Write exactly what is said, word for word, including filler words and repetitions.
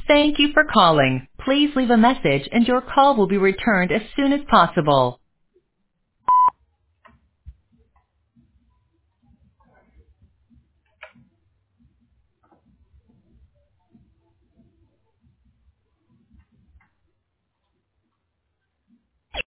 Thank you for calling. Please leave a message and your call will be returned as soon as possible.